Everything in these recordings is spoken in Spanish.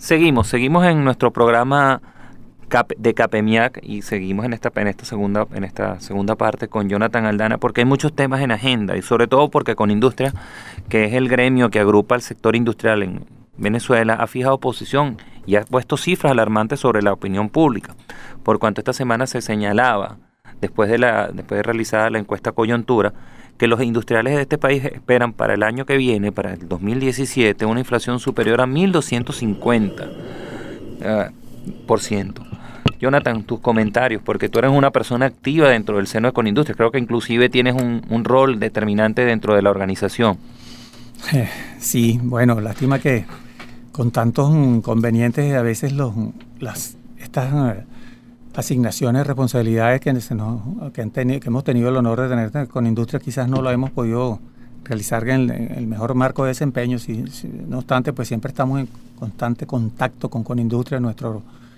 Seguimos en nuestro programa de CAPEMIAC y seguimos en esta segunda parte con Jonathan Aldana, porque hay muchos temas en agenda y sobre todo porque Conindustria, que es el gremio que agrupa al sector industrial en Venezuela, ha fijado posición y ha puesto cifras alarmantes sobre la opinión pública, por cuanto esta semana se señalaba, después de realizada la encuesta coyuntura, que los industriales de este país esperan para el año que viene, para el 2017, una inflación superior a 1.250%. Jonathan, tus comentarios, porque tú eres una persona activa dentro del seno de Conindustria, creo que inclusive tienes un rol determinante dentro de la organización. Sí, bueno, lástima que con tantos inconvenientes a veces estas asignaciones, responsabilidades que hemos tenido el honor de tener con Industria, quizás no lo hemos podido realizar en el mejor marco de desempeño. No obstante, pues siempre estamos en constante contacto con Industria, nuestra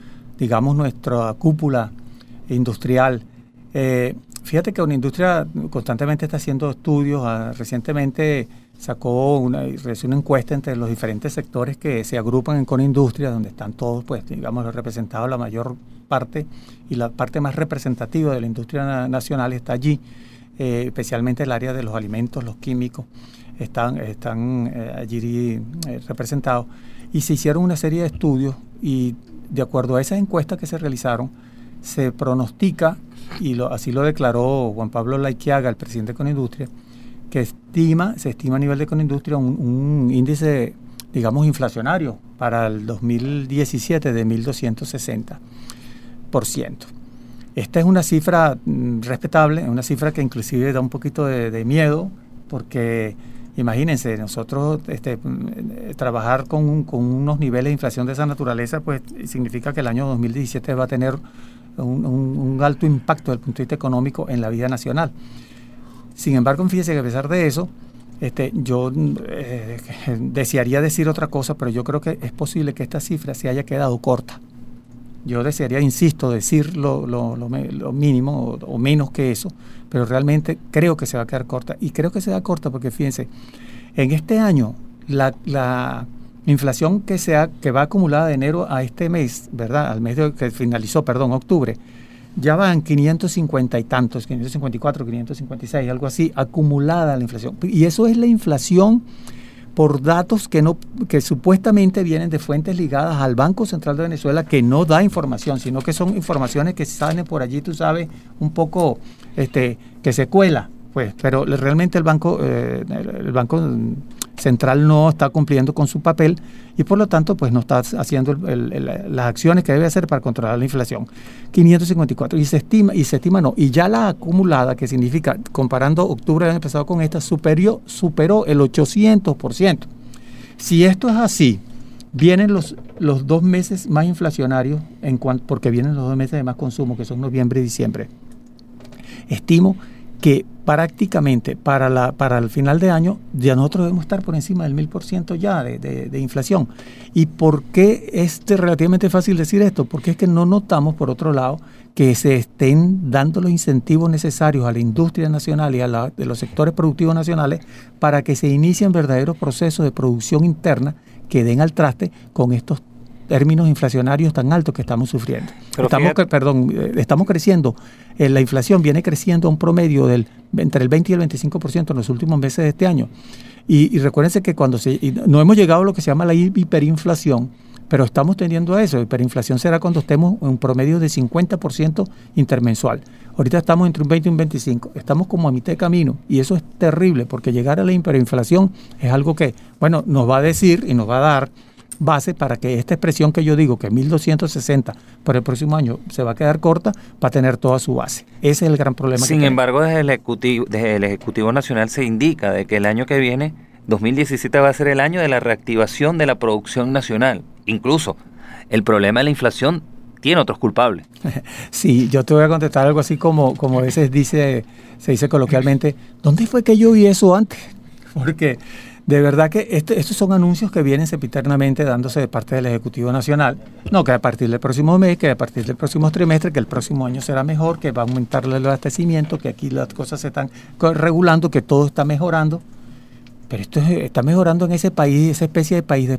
cúpula industrial. Fíjate que Industria constantemente está haciendo estudios. Recientemente realizó una encuesta entre los diferentes sectores que se agrupan en Conindustria, donde están todos, pues, digamos, representados, la mayor parte y la parte más representativa de la industria nacional está allí, especialmente el área de los alimentos, los químicos, están allí representados. Y se hicieron una serie de estudios y de acuerdo a esas encuestas que se realizaron, se pronostica, y así lo declaró Juan Pablo Laiquiaga, el presidente de Conindustria, que se estima a nivel de Conindustria un índice, digamos, inflacionario para el 2017 de 1.260%. Esta es una cifra respetable, una cifra que inclusive da un poquito de miedo, porque imagínense, nosotros trabajar con unos niveles de inflación de esa naturaleza, pues significa que el año 2017 va a tener un alto impacto desde el punto de vista económico en la vida nacional. Sin embargo, fíjese que a pesar de eso, yo desearía decir otra cosa, pero yo creo que es posible que esta cifra se haya quedado corta. Yo desearía, insisto, decir lo mínimo o menos que eso, pero realmente creo que se va a quedar corta. Y creo que se da corta porque, fíjense, en este año la inflación que va acumulada de enero a este mes, ¿verdad? Al mes que finalizó, octubre, ya van 550 y tantos, 554, 556, algo así, acumulada la inflación. Y eso es la inflación por datos que supuestamente vienen de fuentes ligadas al Banco Central de Venezuela, que no da información, sino que son informaciones que salen por allí, tú sabes, un poco que se cuela, pues, pero realmente el Banco Central no está cumpliendo con su papel y por lo tanto pues no está haciendo las acciones que debe hacer para controlar la inflación. 554 y se estima y ya la acumulada, que significa, comparando octubre del año pasado con esta, superó el 800%. Si esto es así, vienen los 2 meses más inflacionarios porque vienen los 2 meses de más consumo, que son noviembre y diciembre. Estimo que prácticamente para el final de año ya nosotros debemos estar por encima del 1000% ya de inflación. ¿Y por qué es relativamente fácil decir esto? Porque es que no notamos, por otro lado, que se estén dando los incentivos necesarios a la industria nacional y de los sectores productivos nacionales para que se inicien verdaderos procesos de producción interna que den al traste con estos términos inflacionarios tan altos que estamos sufriendo. Estamos creciendo, la inflación viene creciendo a un promedio entre el 20 y el 25% en los últimos meses de este año. Y recuérdense que no hemos llegado a lo que se llama la hiperinflación, pero estamos tendiendo a eso. Hiperinflación será cuando estemos en un promedio de 50% intermensual. Ahorita estamos entre un 20 y un 25%. Estamos como a mitad de camino y eso es terrible, porque llegar a la hiperinflación es algo que, nos va a decir y nos va a dar base para que esta expresión que yo digo, que 1.260 para el próximo año se va a quedar corta, para tener toda su base. Ese es el gran problema. Sin embargo, desde el Ejecutivo Nacional se indica de que el año que viene, 2017, va a ser el año de la reactivación de la producción nacional. Incluso el problema de la inflación tiene otros culpables. Sí, yo te voy a contestar algo así como a veces se dice coloquialmente, ¿dónde fue que yo vi eso antes? Porque de verdad que estos son anuncios que vienen sempiternamente dándose de parte del Ejecutivo Nacional. No, que a partir del próximo mes, que a partir del próximo trimestre, que el próximo año será mejor, que va a aumentar el abastecimiento, que aquí las cosas se están regulando, que todo está mejorando. pero esto está mejorando en ese país, esa especie de país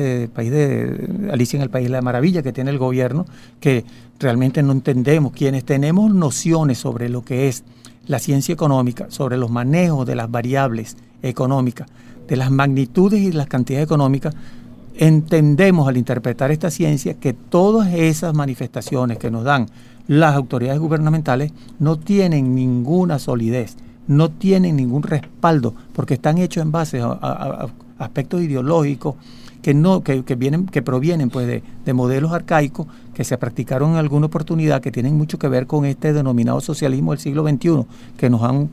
de Alicia en el País de la Maravilla que tiene el gobierno, que realmente no entendemos. Quienes tenemos nociones sobre lo que es la ciencia económica, sobre los manejos de las variables económicas, de las magnitudes y las cantidades económicas, entendemos al interpretar esta ciencia que todas esas manifestaciones que nos dan las autoridades gubernamentales no tienen ninguna solidez, no tienen ningún respaldo, porque están hechos en base a aspectos ideológicos que provienen pues de modelos arcaicos que se practicaron en alguna oportunidad, que tienen mucho que ver con este denominado socialismo del siglo XXI, que nos han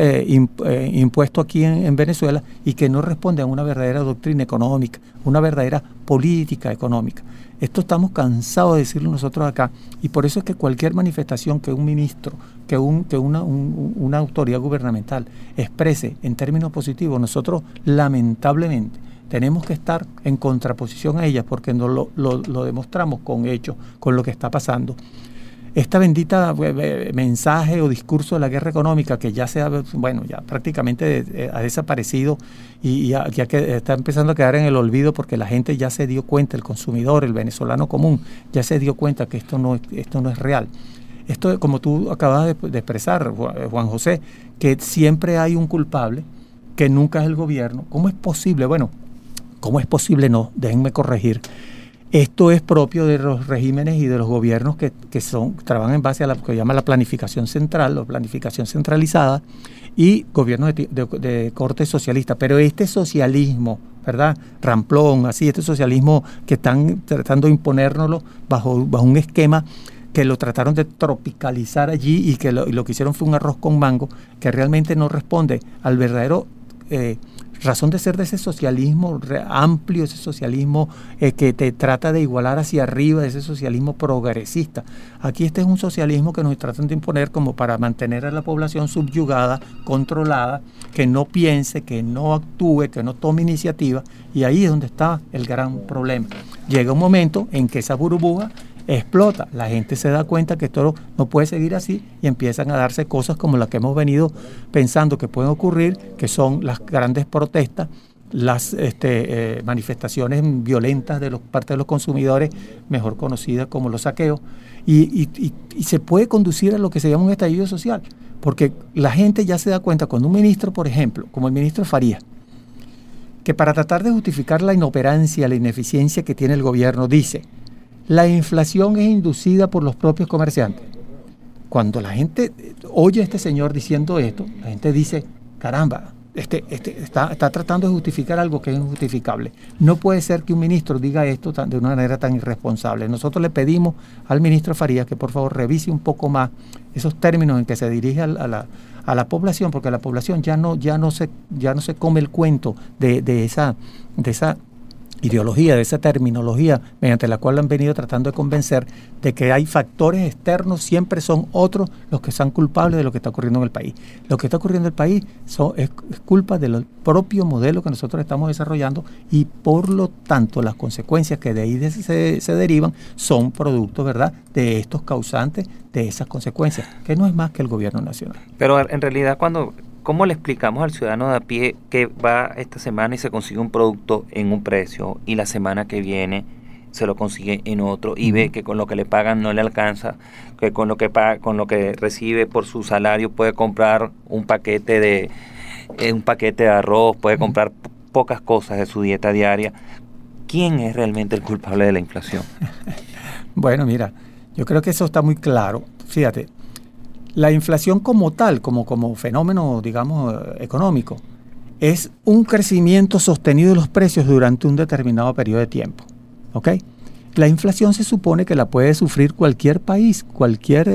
impuesto aquí en Venezuela, y que no responde a una verdadera doctrina económica, una verdadera política económica. Esto estamos cansados de decirlo nosotros acá, y por eso es que cualquier manifestación que un ministro, que una autoridad gubernamental exprese en términos positivos, nosotros lamentablemente tenemos que estar en contraposición a ella, porque lo demostramos con hechos, con lo que está pasando. Esta bendita mensaje o discurso de la guerra económica, que ya ya prácticamente ha desaparecido y ya que está empezando a quedar en el olvido, porque la gente ya se dio cuenta, el consumidor, el venezolano común, ya se dio cuenta que esto no es real. Esto, como tú acabas de expresar, Juan José, que siempre hay un culpable, que nunca es el gobierno. ¿Cómo es posible? Bueno, ¿cómo es posible? No, déjenme corregir. Esto es propio de los regímenes y de los gobiernos que trabajan en base a lo que llama la planificación central o planificación centralizada, y gobiernos de corte socialista. Pero este socialismo, ¿verdad?, ramplón, así, este socialismo que están tratando de imponérnoslo bajo un esquema que lo trataron de tropicalizar allí, y que lo que hicieron fue un arroz con mango, que realmente no responde al verdadero razón de ser de ese socialismo amplio, ese socialismo que te trata de igualar hacia arriba, ese socialismo progresista. Aquí este es un socialismo que nos tratan de imponer como para mantener a la población subyugada, controlada, que no piense, que no actúe, que no tome iniciativa, y ahí es donde está el gran problema. Llega un momento en que esa burbuja explota, la gente se da cuenta que esto no puede seguir así, y empiezan a darse cosas como las que hemos venido pensando que pueden ocurrir, que son las grandes protestas, las manifestaciones violentas de parte de los consumidores, mejor conocidas como los saqueos, y se puede conducir a lo que se llama un estallido social, porque la gente ya se da cuenta cuando un ministro, por ejemplo, como el ministro Farías, que para tratar de justificar la inoperancia, la ineficiencia que tiene el gobierno, dice: la inflación es inducida por los propios comerciantes. Cuando la gente oye a este señor diciendo esto, la gente dice: caramba, está tratando de justificar algo que es injustificable. No puede ser que un ministro diga esto de una manera tan irresponsable. Nosotros le pedimos al ministro Farías que por favor revise un poco más esos términos en que se dirige a la población, porque la población ya no se come el cuento de esa ideología, de esa terminología mediante la cual han venido tratando de convencer de que hay factores externos, siempre son otros los que son culpables de lo que está ocurriendo en el país. Lo que está ocurriendo en el país es culpa del propio modelo que nosotros estamos desarrollando, y por lo tanto las consecuencias que de ahí se derivan son producto, ¿verdad?, de estos causantes de esas consecuencias, que no es más que el gobierno nacional. Pero en realidad, ¿cómo le explicamos al ciudadano de a pie que va esta semana y se consigue un producto en un precio, y la semana que viene se lo consigue en otro, y ve que con lo que le pagan no le alcanza, que con lo que recibe por su salario puede comprar un paquete de arroz, puede comprar pocas cosas de su dieta diaria? ¿Quién es realmente el culpable de la inflación? Bueno, mira, yo creo que eso está muy claro. Fíjate, la inflación como tal, como fenómeno, digamos, económico, es un crecimiento sostenido de los precios durante un determinado periodo de tiempo. ¿Ok? La inflación se supone que la puede sufrir cualquier país, cualquier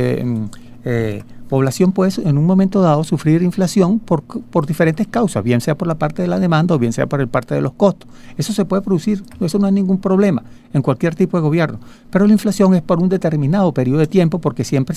población puede en un momento dado sufrir inflación por diferentes causas, bien sea por la parte de la demanda o bien sea por la parte de los costos. Eso se puede producir, eso no es ningún problema en cualquier tipo de gobierno. Pero la inflación es por un determinado periodo de tiempo, porque siempre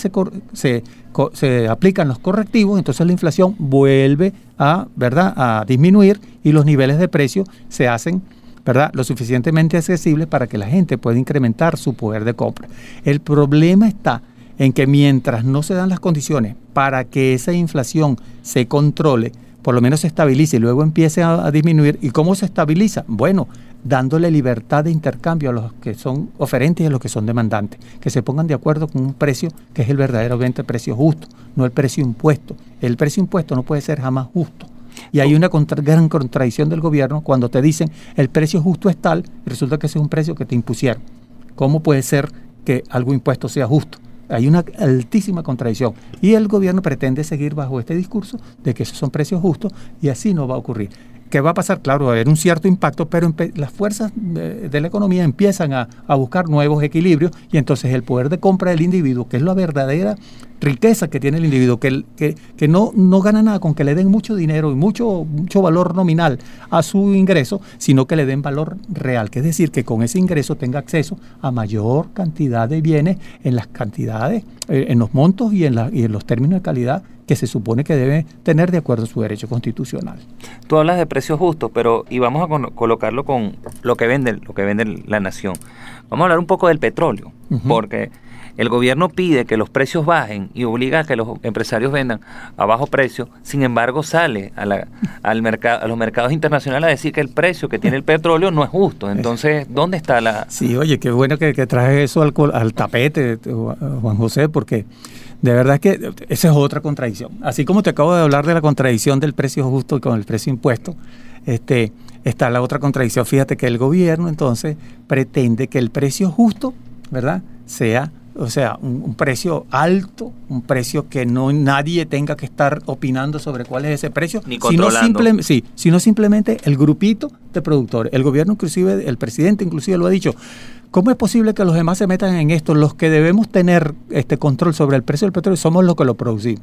se aplican los correctivos, entonces la inflación vuelve a disminuir, y los niveles de precio se hacen, ¿verdad?, lo suficientemente accesibles para que la gente pueda incrementar su poder de compra. El problema está en que mientras no se dan las condiciones para que esa inflación se controle, por lo menos se estabilice y luego empiece a disminuir. ¿Y cómo se estabiliza? Bueno, dándole libertad de intercambio a los que son oferentes y a los que son demandantes, que se pongan de acuerdo con un precio que es el verdaderamente precio justo, no el precio impuesto. El precio impuesto no puede ser jamás justo. Y hay una gran contradicción del gobierno cuando te dicen el precio justo es tal y resulta que ese es un precio que te impusieron. ¿Cómo puede ser que algo impuesto sea justo? Hay una altísima contradicción y el gobierno pretende seguir bajo este discurso de que esos son precios justos y así no va a ocurrir. ¿Qué va a pasar? Claro, va a haber un cierto impacto, pero las fuerzas de la economía empiezan a buscar nuevos equilibrios y entonces el poder de compra del individuo, que es la verdadera riqueza que tiene el individuo, que no gana nada con que le den mucho dinero y mucho valor nominal a su ingreso, sino que le den valor real, que es decir, que con ese ingreso tenga acceso a mayor cantidad de bienes en las cantidades, en los montos y en los términos de calidad que se supone que debe tener de acuerdo a su derecho constitucional. Tú hablas de precios justos, pero y vamos a colocarlo con lo que vende la nación. Vamos a hablar un poco del petróleo, porque el gobierno pide que los precios bajen y obliga a que los empresarios vendan a bajo precio. Sin embargo, sale a los mercados internacionales a decir que el precio que tiene el petróleo no es justo. Entonces, ¿dónde está la...? Sí, oye, qué bueno que traje eso al tapete, Juan José, porque de verdad que esa es otra contradicción. Así como te acabo de hablar de la contradicción del precio justo con el precio impuesto, está la otra contradicción. Fíjate que el gobierno entonces pretende que el precio justo, ¿verdad?, sea, o sea, un precio alto, un precio que no nadie tenga que estar opinando sobre cuál es ese precio, ni controlando. Sino simplemente el grupito de productores. El gobierno inclusive, el presidente inclusive lo ha dicho. ¿Cómo es posible que los demás se metan en esto? Los que debemos tener control sobre el precio del petróleo somos los que lo producimos.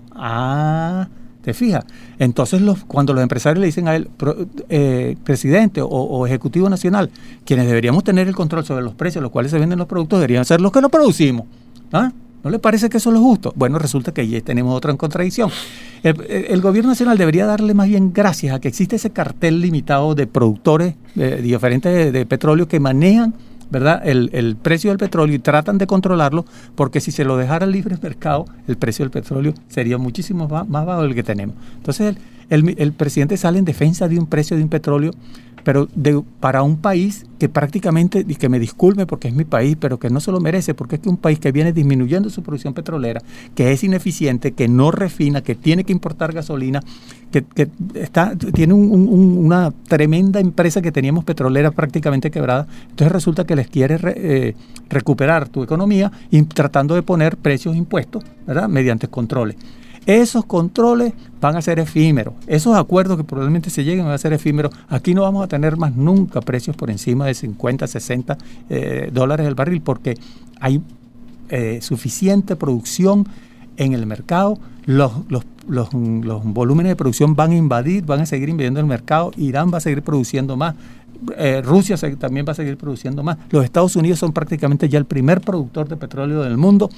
¿Te fijas? Entonces, cuando los empresarios le dicen a él, presidente o ejecutivo nacional, quienes deberíamos tener el control sobre los precios a los cuales se venden los productos, deberían ser los que lo producimos. ¿No le parece que eso es lo justo? Bueno, resulta que ya tenemos otra contradicción. El gobierno nacional debería darle más bien gracias a que existe ese cartel limitado de productores diferentes de petróleo que manejan, ¿verdad?, el precio del petróleo y tratan de controlarlo, porque si se lo dejara al libre mercado, el precio del petróleo sería muchísimo más bajo del que tenemos. Entonces, el presidente sale en defensa de un precio de un petróleo, pero para un país que prácticamente, y que me disculpe porque es mi país, pero que no se lo merece, porque es que un país que viene disminuyendo su producción petrolera, que es ineficiente, que no refina, que tiene que importar gasolina, que tiene una tremenda empresa que teníamos petrolera prácticamente quebrada. Entonces resulta que les quiere recuperar tu economía y tratando de poner precios impuestos, ¿verdad?, mediante controles. Esos controles van a ser efímeros. Esos acuerdos que probablemente se lleguen van a ser efímeros. Aquí no vamos a tener más nunca precios por encima de 50, 60 dólares el barril, porque hay suficiente producción en el mercado. Los volúmenes de producción van a seguir invadiendo el mercado. Irán va a seguir produciendo más. Rusia también va a seguir produciendo más. Los Estados Unidos son prácticamente ya el primer productor de petróleo del mundo.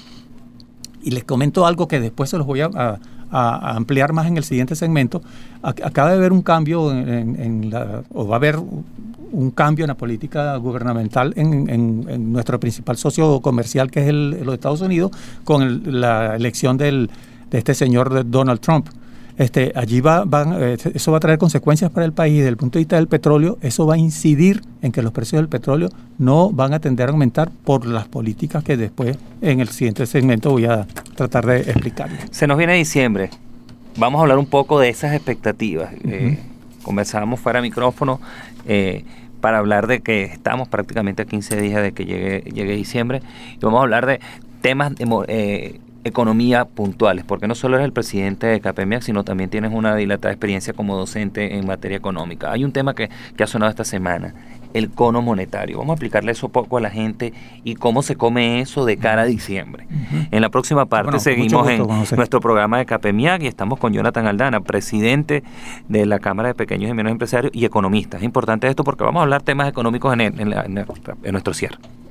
Y les comento algo que después se los voy a ampliar más en el siguiente segmento. Acaba de haber un cambio o va a haber un cambio en la política gubernamental en nuestro principal socio comercial, que es los Estados Unidos, con la elección de este señor Donald Trump. Allí eso va a traer consecuencias para el país. Desde el punto de vista del petróleo, eso va a incidir en que los precios del petróleo no van a tender a aumentar por las políticas que después en el siguiente segmento voy a tratar de explicar. Se nos viene diciembre. Vamos a hablar un poco de esas expectativas. Conversábamos fuera de micrófono para hablar de que estamos prácticamente a 15 días de que llegue diciembre, y vamos a hablar de temas economía puntuales, porque no solo eres el presidente de CAPEMIAC, sino también tienes una dilatada experiencia como docente en materia económica. Hay un tema que ha sonado esta semana, el cono monetario. Vamos a explicarle eso poco a la gente y cómo se come eso de cara a diciembre. En la próxima parte seguimos en nuestro programa de CAPEMIAC y estamos con Jonathan Aldana, presidente de la Cámara de Pequeños y Medianos Empresarios y economista. Es importante esto porque vamos a hablar temas económicos en nuestro cierre.